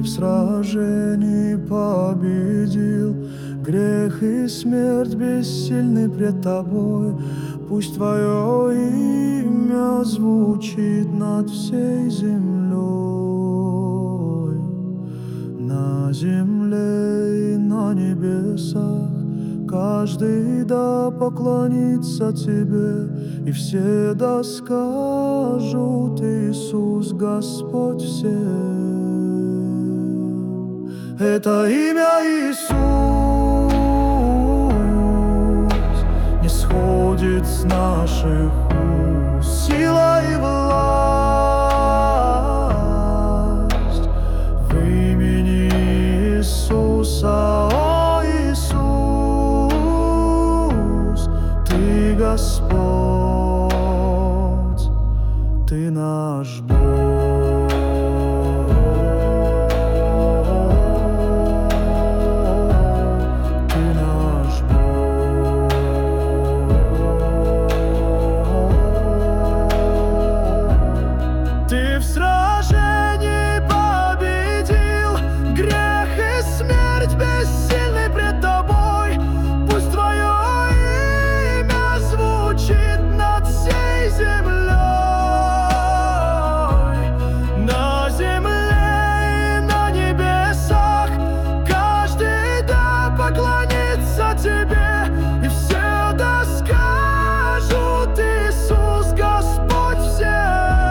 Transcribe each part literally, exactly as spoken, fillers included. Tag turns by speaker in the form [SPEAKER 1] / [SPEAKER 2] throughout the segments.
[SPEAKER 1] в сражении победил. Грех и смерть бессильны пред тобой. Пусть твое имя звучит над всей землей. На земле и на небесах каждый да поклонится тебе, и все да скажут: Иисус Господь всем. Это имя Иисус не сходит с наших уст. Сила и власть в имени Иисуса. О, Иисус, Ты Господь, Ты наш Бог. Ты в сражении победил. Грех и смерть бессильны пред тобой. Пусть твое имя звучит над всей землей. На земле и на небесах каждый да поклонится тебе, и все да скажут: Иисус Господь всем.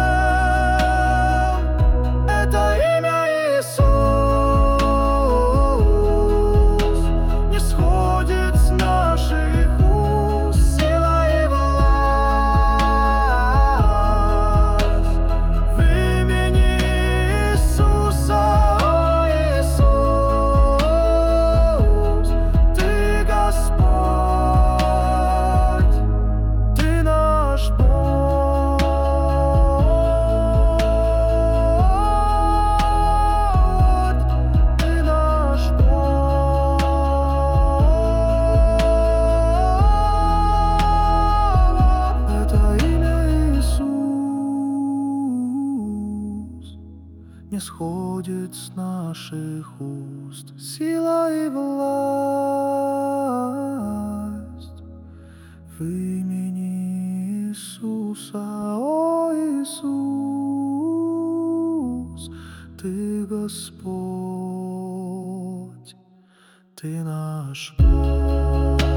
[SPEAKER 1] Не сходит с наших уст. Сила и власть в имени Иисуса. О, Иисус, Ты Господь, Ты наш Бог.